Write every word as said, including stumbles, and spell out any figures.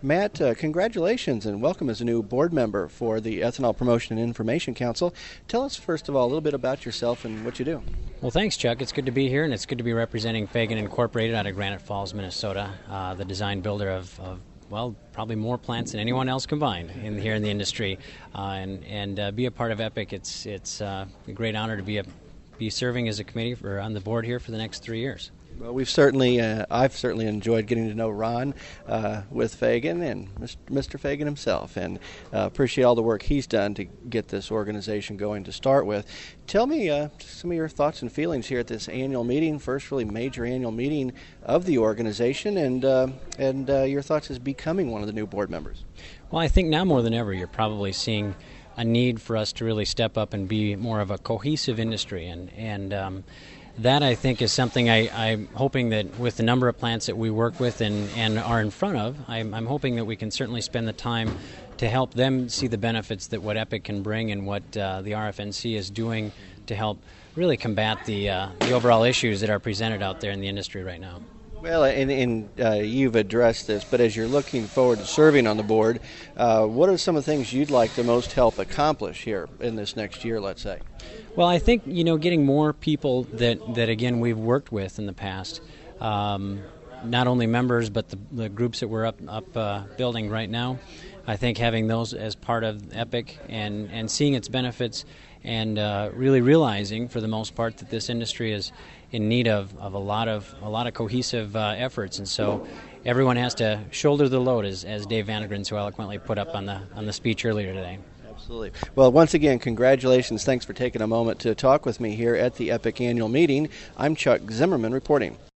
Matt, uh, congratulations and welcome as a new board member for the Ethanol Promotion and Information Council. Tell us, first of all, a little bit about yourself and what you do. Well, thanks, Chuck. It's good to be here, and it's good to be representing Fagen Incorporated out of Granite Falls, Minnesota, uh, the design builder of, of, well, probably more plants than anyone else combined in here in the industry. Uh, and and uh, be a part of EPIC. It's it's uh, a great honor to be a, be serving as a committee for on the board here for the next three years. Well, we've certainly, uh, I've certainly enjoyed getting to know Ron uh, with Fagen and Mister Fagen himself, and uh, appreciate all the work he's done to get this organization going to start with. Tell me uh, some of your thoughts and feelings here at this annual meeting, first really major annual meeting of the organization, and uh, and uh, your thoughts as becoming one of the new board members. Well, I think now more than ever, you're probably seeing a need for us to really step up and be more of a cohesive industry, and and. Um, That, I think, is something I, I'm hoping that with the number of plants that we work with and, and are in front of, I'm, I'm hoping that we can certainly spend the time to help them see the benefits that what EPIC can bring and what uh, the R F N C is doing to help really combat the, uh, the overall issues that are presented out there in the industry right now. Well, and, and uh, you've addressed this, but as you're looking forward to serving on the board, uh, what are some of the things you'd like to most help accomplish here in this next year, let's say? Well, I think, you know, getting more people that, that again, we've worked with in the past, um, not only members, but the, the groups that we're up, up uh, building right now. I think having those as part of EPIC and, and seeing its benefits and uh, really realizing, for the most part, that this industry is in need of, of a lot of a lot of cohesive uh, efforts, and so everyone has to shoulder the load, as, as Dave Vanegren so eloquently put up on the on the speech earlier today. Absolutely. Well, once again, congratulations. Thanks for taking a moment to talk with me here at the EPIC annual meeting. I'm Chuck Zimmerman reporting.